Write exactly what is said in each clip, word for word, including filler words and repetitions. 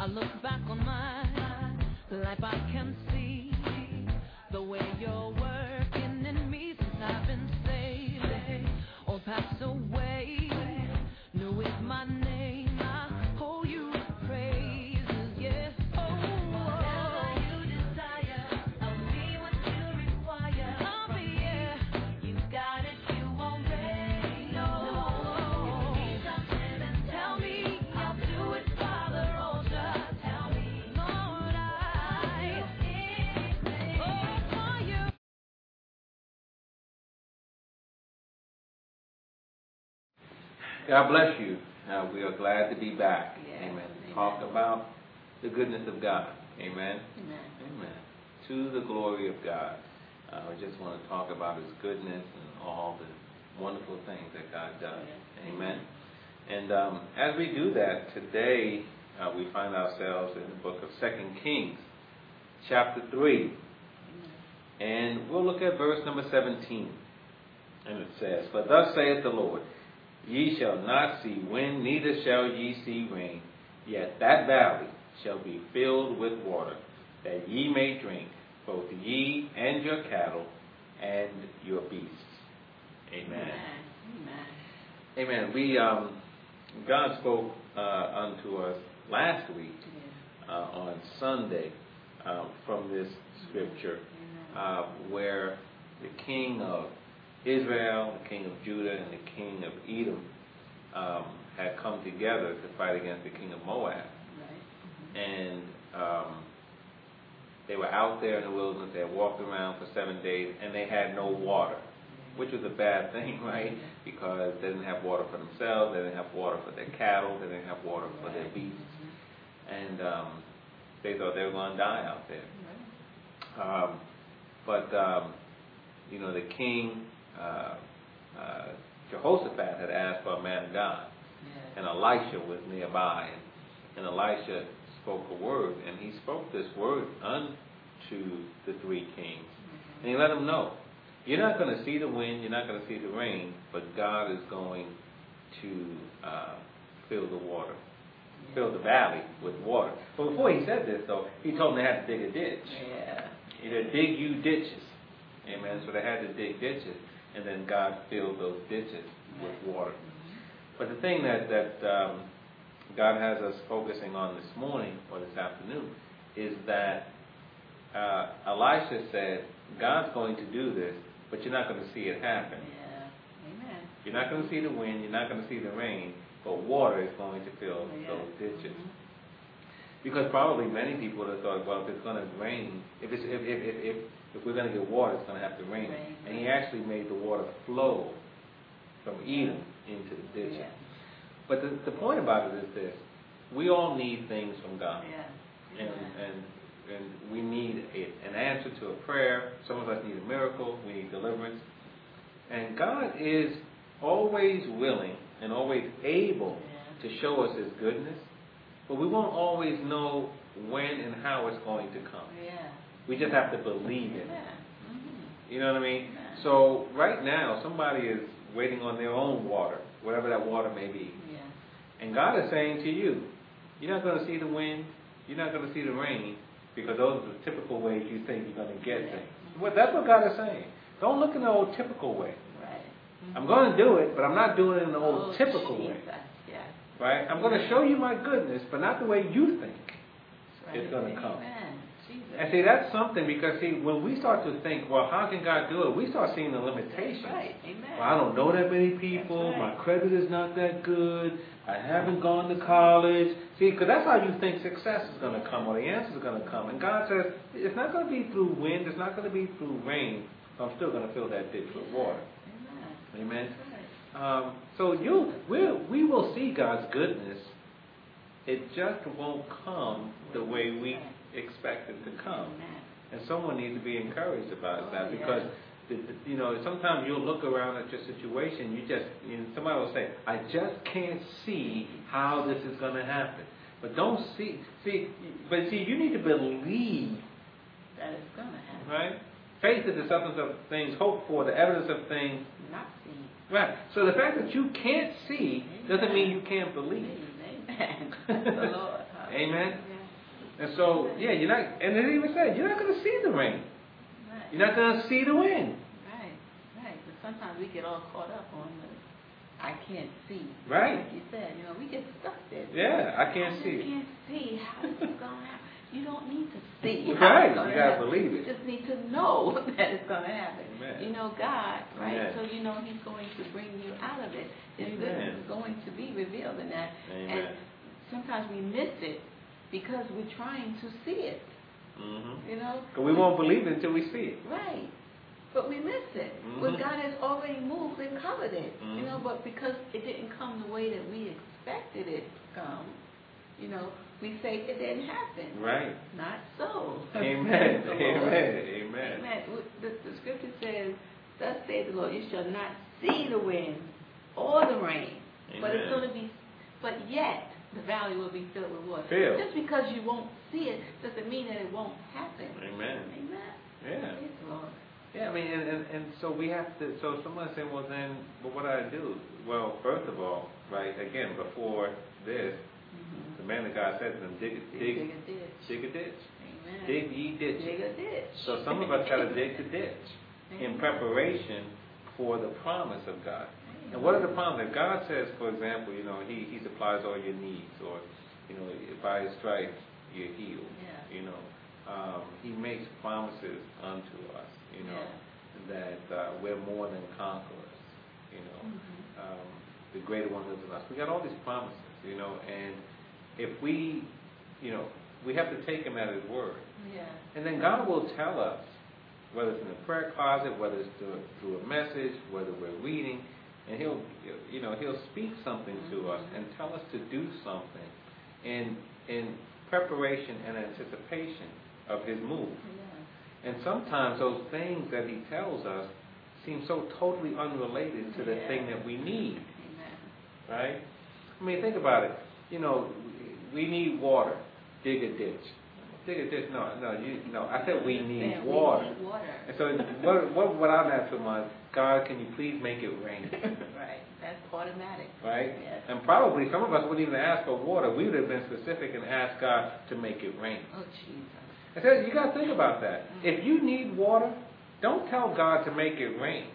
I look back on my life, I can see the way you're working in me since I've been saved. All passed away, new is my name. I owe you praises, yeah. Oh, whatever you desire, I'll be what you require. I'll be, yeah. You got it, you already know. If you need something, then tell me. I'll do it, Father, or just tell me. Lord, I oh, for you. God bless you. Uh, we are glad to be back. Yes. Amen. Amen. Talk about the goodness of God. Amen. Amen. Amen. To the glory of God. Uh, we just want to talk about His goodness and all the wonderful things that God does. Yes. Amen. And um, as we do that, today uh, we find ourselves in the book of Second Kings, chapter three. And we'll look at verse number seventeen. And it says, "For thus saith the Lord, ye shall not see wind, neither shall ye see rain, yet that valley shall be filled with water, that ye may drink, both ye and your cattle and your beasts." Amen. Amen. Amen. We um, God spoke uh, unto us last week uh, on Sunday uh, from this scripture, uh, where the king of Israel, the king of Judah, and the king of Edom um, had come together to fight against the king of Moab. Right. And um, they were out there in the wilderness. They had walked around for seven days, and they had no water, which was a bad thing, right? Because they didn't have water for themselves. They didn't have water for their cattle. They didn't have water for their beasts. And um, they thought they were going to die out there. Um, but, um, you know, the king... Uh, uh, Jehoshaphat had asked for a man of God, Yes. and Elisha was nearby, and, and Elisha spoke a word, and he spoke this word unto the three kings, Mm-hmm. and he let them know, you're not going to see the wind, you're not going to see the rain, but God is going to uh, fill the water, Yeah. fill the valley with water. But before he said this, though, he told them they had to dig a ditch. Yeah. He said, dig you ditches. Amen. So they had to dig ditches. And then God filled those ditches with water. Mm-hmm. But the thing that, that um, God has us focusing on this morning or this afternoon is that uh, Elisha said, God's going to do this, but you're not going to see it happen. Yeah. Amen. You're not going to see the wind, you're not going to see the rain, but water is going to fill Yeah. those ditches. Mm-hmm. Because probably many people have thought, well, if it's going to rain, if it's if if if, if If we're going to get water, it's going to have to rain. Rain. And he actually made the water flow from Edom into the ditches. Yeah. But the, the point about it is this. We all need things from God. Yeah. And, Yeah. and and we need a, an answer to a prayer. Some of us need a miracle. We need deliverance. And God is always willing and always able Yeah. to show us His goodness. But we won't always know when and how it's going to come. Yeah. We just have to believe in it. Yeah. Mm-hmm. You know what I mean? Yeah. So right now, somebody is waiting on their own water, whatever that water may be. Yeah. And God is saying to you, you're not going to see the wind, you're not going to see the rain, because those are the typical ways you think you're going to get Yeah. things. Well, that's what God is saying. Don't look in the old typical way. Right. Mm-hmm. I'm going to do it, but I'm not doing it in the old Oh, typical Jesus. way. Yeah. Right? I'm going to show you my goodness, but not the way you think That's right. it's going to come. Amen. Jesus. And see, that's something, because see, when we start to think, well, how can God do it? We start seeing the limitations. That's right. Amen. Well, I don't know that many people. That's right. My credit is not that good. I haven't gone to college. See, because that's how you think success is going to come, or the answers are going to come. And God says, it's not going to be through wind. It's not going to be through rain. I'm still going to fill that ditch with water. Amen. Amen. That's right. Um, so you, we'll, we will see God's goodness. It just won't come the way we expect it to come. Amen. And someone needs to be encouraged about Oh, that, yeah. because the, the, you know, sometimes you'll look around at your situation. You just, you know, somebody will say, "I just can't see how this is going to happen." But don't see, see, but see, you need to believe, That is going to happen. right? Faith is the substance of things hoped for, the evidence of things. Not seen. Right. So the fact that you can't see doesn't mean you can't believe. Amen. Praise the Lord. Amen. Yeah. And so, yeah, you're not, and it even said, you're not going to see the rain. Right. You're not going to see the wind. Right, right. But sometimes we get all caught up on the, I can't see. Right. Like you said, you know, we get stuck there. Yeah, I can't I see. just can't see how this is going to happen. You don't need to see. Right, how it's you got gotta believe it. You just need to know that it's going to happen. Amen. You know God, right? Amen. So you know He's going to bring you out of it. His Amen. goodness is going to be revealed in that. Amen. And sometimes we miss it because we're trying to see it. Mm-hmm. You know? Because we won't believe it until we see it. Right. But we miss it. Mm-hmm. But God has already moved and covered it. Mm-hmm. You know, but because it didn't come the way that we expected it to come, you know, we say it didn't happen. Right. Not so. Amen. The Amen. Lord. Amen. Amen. The, the scripture says, thus saith the Lord, you shall not see the wind or the rain. Amen. But it's going to be, but yet the valley will be filled with water. Filled. Just because you won't see it doesn't mean that it won't happen. Amen. Amen. Yeah. Praise the Lord. Yeah, I mean, and, and, and so we have to, so someone said, well then, well, what do I do? Well, first of all, right, again, before this, Mm-hmm. the man of God said to them, dig, dig, Dig a ditch. dig a ditch. Amen. Dig ye ditches. Dig a ditch. So some of us got to dig the ditch in Amen. preparation for the promise of God. And what are the promises? God says, for example, you know, He He supplies all your needs, or you know, by His stripes you're healed. Yeah. You know, um, He makes promises unto us. You know, Yeah. that uh, we're more than conquerors. You know, Mm-hmm. um, the greater one lives in us. We got all these promises. You know, and if we, you know, we have to take Him at His word. Yeah. And then God will tell us, whether it's in the prayer closet, whether it's through, through a message, whether we're reading, and He'll, you know, He'll speak something to us and tell us to do something in in preparation and anticipation of His move. Yeah. And sometimes those things that He tells us seem so totally unrelated to the Yeah. thing that we need, Amen. right? I mean, think about it. You know, we need water. Dig a ditch. Dig a ditch. No, no, you, no. I said we need Man, water. We need water. And so, what, what, what I'm asking was, God, can you please make it rain? Right. That's automatic. Right? Yes. And probably some of us wouldn't even ask for water. We would have been specific and asked God to make it rain. Oh, Jesus. I said, you got to think about that. Mm-hmm. If you need water, don't tell God to make it rain.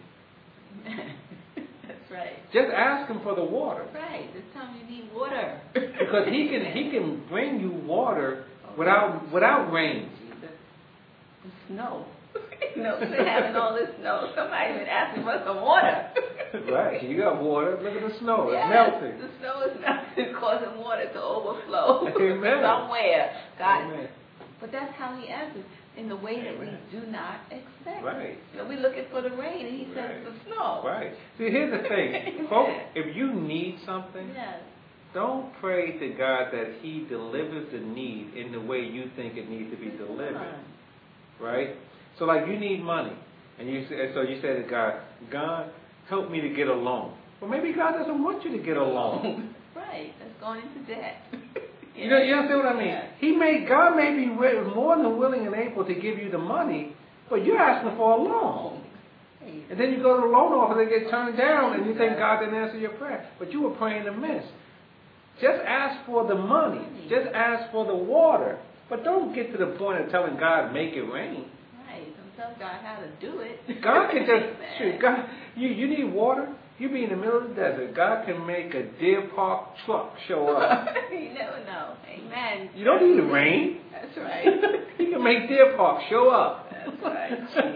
That's right. Just ask Him for the water. Right. Just tell him you need water. Because He can He can bring you water without without rain. Jesus. The snow. You know, we're having all this snow. Somebody been asking for some water. Right. You got water. Look at the snow. It's Yes, melting. the snow is melting, causing water to overflow Amen. somewhere. God. Amen. But that's how He answers, in the way that Amen. we do not expect. Right. You know, we're looking for the rain, and He says Right. the snow. Right. See, here's the thing. Folks, if you need something, Yes. don't pray to God that He delivers the need in the way you think it needs to be delivered. Right? So, like, you need money. And you say, so you say to God, God, help me to get a loan. Well, maybe God doesn't want you to get a loan. Right. That's going into debt. You know, you understand what I mean? Yeah. He may, God may be wi- more than willing and able to give you the money, but you're asking for a loan. And then you go to the loan office and get turned down, and you think God didn't answer your prayer. But you were praying amiss. Just ask for the money. Just ask for the water. But don't get to the point of telling God, make it rain. Right. Don't tell God how to do it. God can just, shoot, God, you, you need water? You be in the middle of the desert. God can make a Deer Park truck show up. You never know. Amen. You don't need the rain. That's right. He can make Deer Park show up. That's right.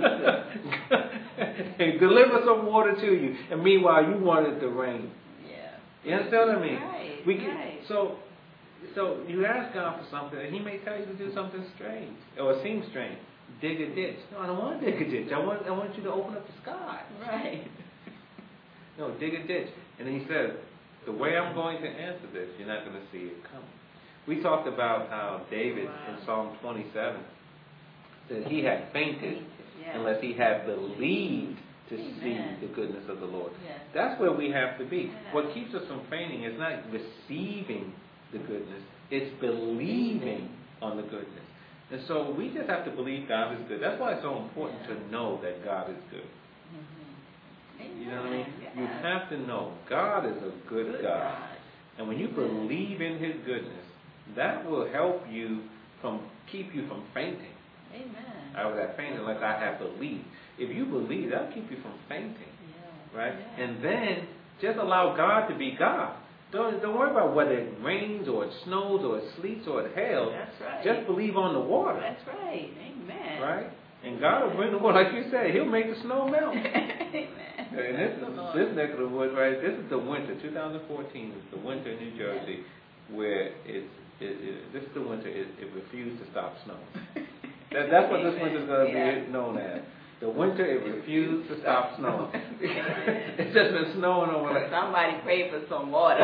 And deliver some water to you. And meanwhile, you wanted the rain. Yeah. You understand what I mean? Right, We can, right. So, so you ask God for something, and He may tell you to do something strange, or it seems strange. Dig a ditch. No, I don't want to dig a ditch. I want, I want you to open up the sky. Right. No, dig a ditch. And then He says, the way I'm going to answer this, you're not going to see it coming. We talked about how David Wow. in Psalm twenty-seven said he had fainted Yeah. unless he had believed to Amen. see the goodness of the Lord. Yes. That's where we have to be. Yeah. What keeps us from fainting is not receiving the goodness, it's believing on the goodness. And so we just have to believe God is good. That's why it's so important Yeah. to know that God is good. Mm-hmm. You know what I mean? Yes. You have to know God is a good, Good God. God. And when you Amen. believe in His goodness, that will help you from keep you from fainting. Amen. I was at fainting unless I have belief. If you believe, that'll keep you from fainting. Yeah. Right? Yeah. And then just allow God to be God. Don't, don't worry about whether it rains or it snows or it sleets or it hails. That's right. Just believe on the water. That's right. Amen. Right? And God will bring the water. Like you said, He'll make the snow melt. Amen. And this is this neck of the woods, right? This is the winter. twenty fourteen is the winter in New Jersey, where it's it, it, this is the winter. It, it refused to stop snowing. That, that's what this winter is going to Yeah. be known as. The winter, it refused to stop snowing. It's just been snowing over like. Somebody pray for some water.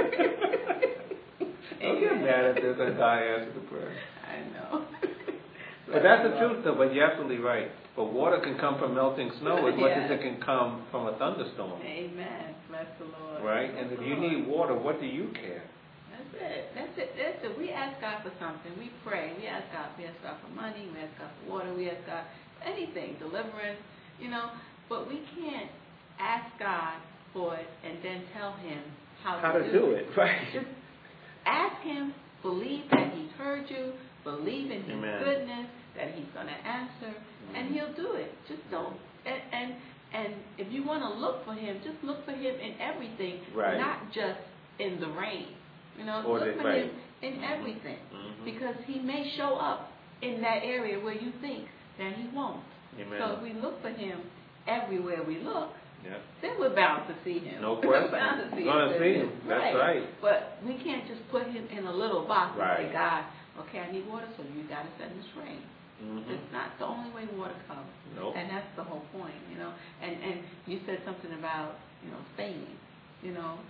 Don't get mad at this as I answer the prayer. I know. But that's the truth, though. But you're absolutely right. But water can come from melting snow as much as Yeah. it can come from a thunderstorm. Amen. Bless the Lord. Right? Bless And if the you Lord. need water, what do you care? That's it. That's it. That's it. We ask God for something. We pray. We ask God. We ask God for money. We ask God for water. We ask God for anything, deliverance, you know. But we can't ask God for it and then tell Him how, How to, to do, do it, right? Just ask Him. Believe that He's heard you. Believe in His Amen. goodness. That He's going to answer, Mm-hmm. and He'll do it. Just don't. And and, and if you want to look for Him, just look for Him in everything, Right. not just in the rain. You know, Or look the- for right. Him in Mhm. everything, Mhm. because He may show up in that area where you think that He won't. Amen. So if we look for Him everywhere we look, Yeah. then we're bound to see Him. No question. We're bound to see You're gonna Him. see Him. That's right. But we can't just put Him in a little box Right. and say, God, okay, I need water, so you got to send this rain. Mm-hmm. It's not the only way water comes. Nope. And that's the whole point, you know. And and you said something about, you know, fainting. You know,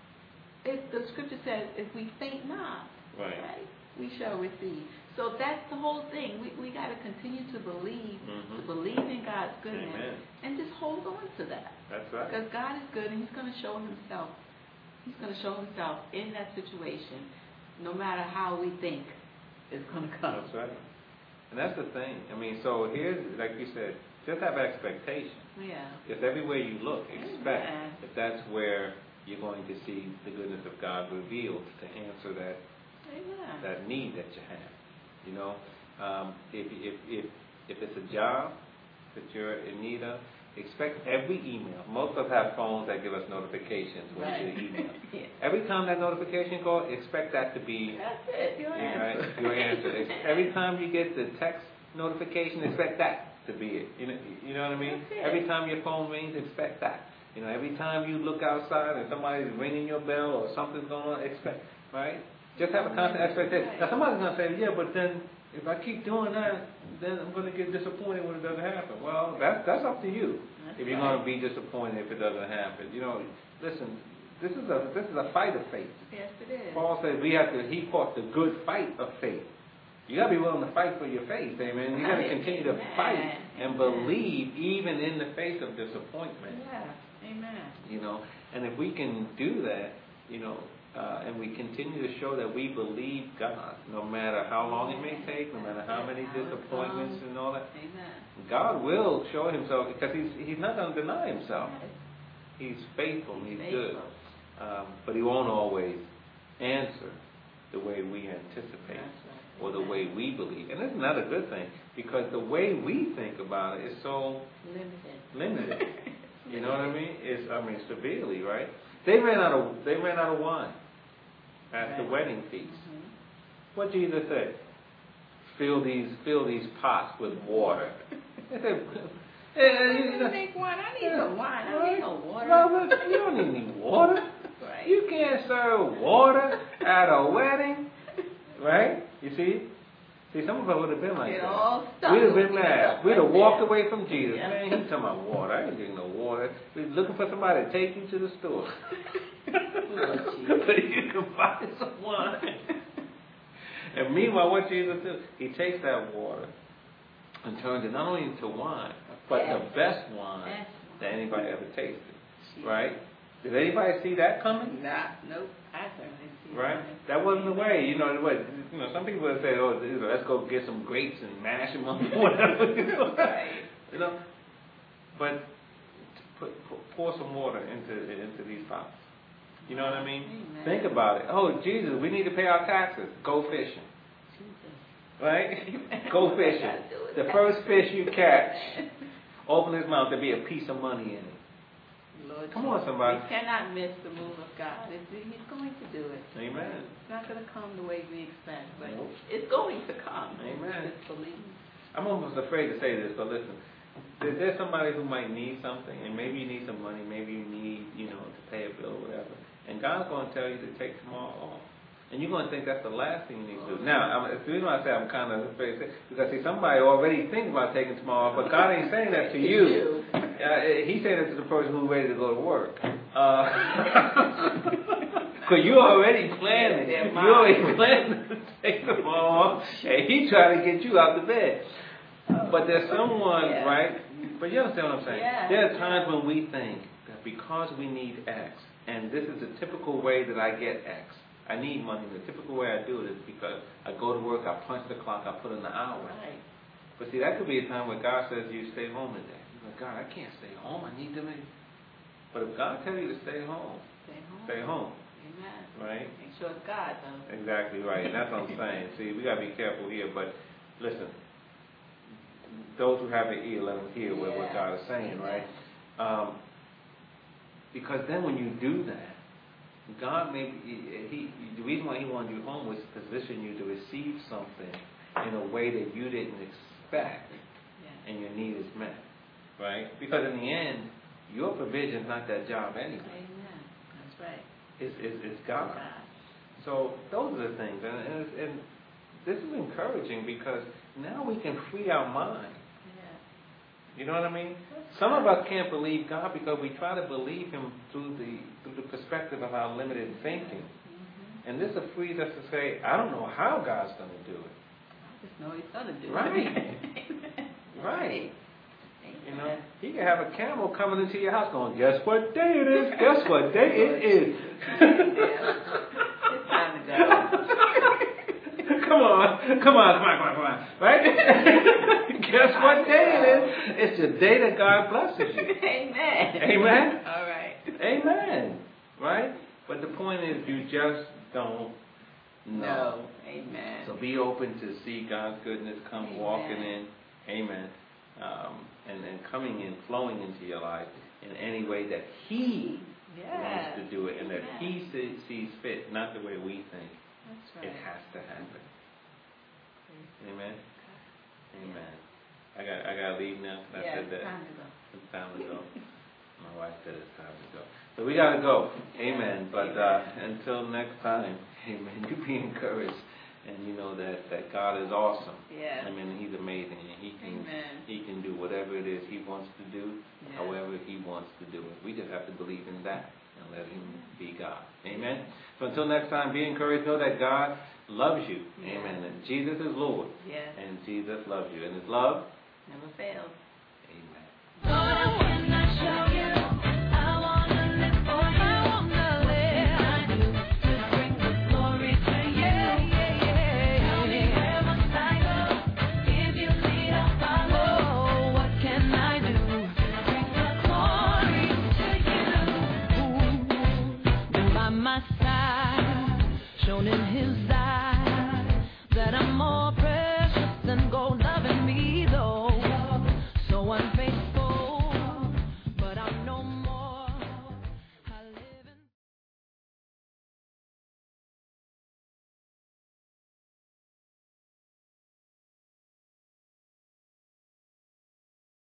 if the scripture says, if we faint not, Right. we shall receive. So that's the whole thing. We we got to continue to believe, Mhm. to believe in God's goodness, Amen. and just hold on to that. That's right. Because God is good, and He's going to show Himself. He's going to show Himself in that situation, no matter how we think it's going to come. That's right. And that's the thing. I mean, so here's, like you said, just have expectation. Yeah. Just everywhere you look, expect Amen. that that's where you're going to see the goodness of God revealed to answer that Amen. that need that you have. You know, um, if if if if it's a job that you're in need of, expect every email. Most of us have phones that give us notifications when Right. we get an email. Yeah. Every time that notification calls, expect that to be That's it. Your Yeah, answer. right, your answer. It's- Every time you get the text notification, expect that to be it. You know, you know what I mean? That's it. Every time your phone rings, expect that. You know, every time you look outside and somebody's ringing your bell or something's going on, expect, right? Just have a constant expectation. Right. Now somebody's going to say, yeah, but then if I keep doing that, then I'm going to get disappointed when it doesn't happen. Well, that's that's up to you. That's if you're right. going to be disappointed if it doesn't happen, you know, listen. This is a this is a fight of faith. Yes, it is. Paul says we have to, he fought the good fight of faith. You got to be willing to fight for your faith, amen. You got to continue to Amen. fight and Amen. believe even in the face of disappointment. Yeah. Amen. You know, and if we can do that, you know, uh, and we continue to show that we believe God, no matter how long it may take, no matter how many How it disappointments comes. and all that, Amen. God will show Himself because He's He's not going to deny Himself. Yes. He's faithful. He's good. Faithful. Um, but He won't always answer the way we anticipate That's right. or the way we believe. And isn't that a good thing? Because the way we think about it is so Limited. limited. You know what I mean? It's I mean severely, right? They ran out of they ran out of wine at the Right. wedding feast. Mm-hmm. What Jesus said? Fill these fill these pots with water. They said, I need to make wine. I need some wine. I don't need no water. Well, look, you don't need any water. Right. You can't serve water at a wedding, right? You see? See, some of us would have been like Get that. all stuck. We'd have been Get mad. stuck We'd have right walked there. away from Jesus. Yeah. Man, he's talking about water. I ain't drinking no water. We're looking for somebody to take you to the store. So you can buy some wine. And meanwhile, what Jesus does, He takes that water and turns it not only into wine, but the best wine Yes. that anybody ever tasted. Jeez. Right? Did anybody see that coming? Nah, nope. I certainly see Right? that. That wasn't the way. You know, what, you know, some people would say, oh, you know, let's go get some grapes and mash them up or whatever. You know? Right. You know? But put, put, pour some water into into these pots. You know what I mean? Amen. Think about it. Oh, Jesus, we need to pay our taxes. Go fishing. Jesus. right? Go fishing. The first fish you catch, open his mouth, there'll be a piece of money in it. Lord Come Jesus, on, somebody. We cannot miss the move of God. It's, he's going to do it. Amen. It's not going to come the way we expect, but Nope. it's going to come. Amen. Just believe. I'm almost afraid to say this, but listen. If there's somebody who might need something, and maybe you need some money, maybe you need, you know, to pay a bill or whatever, and God's going to tell you to take tomorrow off. And you're going to think that's the last thing you need to do. Now, I'm, the reason why I say I'm kind of afraid to say, because see, somebody already thinks about taking tomorrow off, but God ain't saying that to you. Uh, he's saying it to the person who's ready to go to work. Because uh, you're already planning. Yeah, you're already planning to take tomorrow off, and he's trying to get you out the bed. But there's someone, yeah. right? But you understand what I'm saying? Yeah. There are times when we think that because we need X, and this is the typical way that I get X. I need money. The typical way I do it is because I go to work, I punch the clock, I put in the hours. Right. But see, that could be a time where God says to you, stay home today. You're like, God, I can't stay home. I need to make. But if God tells you to stay home, Stay home. stay home. Amen. Right? Make sure it's God, though. Exactly right. And that's what I'm saying. See, we got to be careful here. But listen, those who have an ear, let them hear what, what God is saying, right? Um, because then when you do that, God may he, he the reason why He wanted you home was to position you to receive something in a way that you didn't expect, Yeah. and your need is met, right? Because in the end, your provision is not that job anyway. Amen. That's right. It's, it's, it's God. God. So those are the things, and, and, and this is encouraging because now we can free our mind. You know what I mean? Some of us can't believe God because we try to believe Him through the through the perspective of our limited thinking. Mm-hmm. And this frees us to say, I don't know how God's going to do it. I just know He's going to do Right. it. Right. Amen. You know, He can have a camel coming into your house going, guess what day it is? Guess what day it is? It's time to go. Come on, come on, come on, come on, come on, right? Guess what day it is? It's the day that God blesses you. Amen. Amen? All right. Amen. Right? But the point is, you just don't know. No. Amen. So be open to see God's goodness come Amen. walking in. Amen. Um, and, and coming in, flowing into your life in any way that He yes. wants to do it and that Amen. He see, sees fit, not the way we think. That's right. It has to happen. Amen. Amen. I got I got to leave now. I Yeah, said that. time to go. It's time to go. My wife said it's time to go. So we got to go. Amen. But uh, until next time, amen. You be encouraged, and you know that, that God is awesome. Yeah. I mean, He's amazing, and He can Amen. He can do whatever it is He wants to do, Yeah. however He wants to do it. We just have to believe in that and let Him be God. Amen. So until next time, be encouraged. Know that God loves you. Yeah. Amen. And Jesus is Lord. Yes. And Jesus loves you. And His love Never fails. Amen. Lord, when I show you, I wanna live for you. I wanna live. I do to bring the glory to you. Tell me where must I go? If you lead, I'll follow. What can I do to bring the glory to you? Been by my side, shown in His eyes that I'm more precious.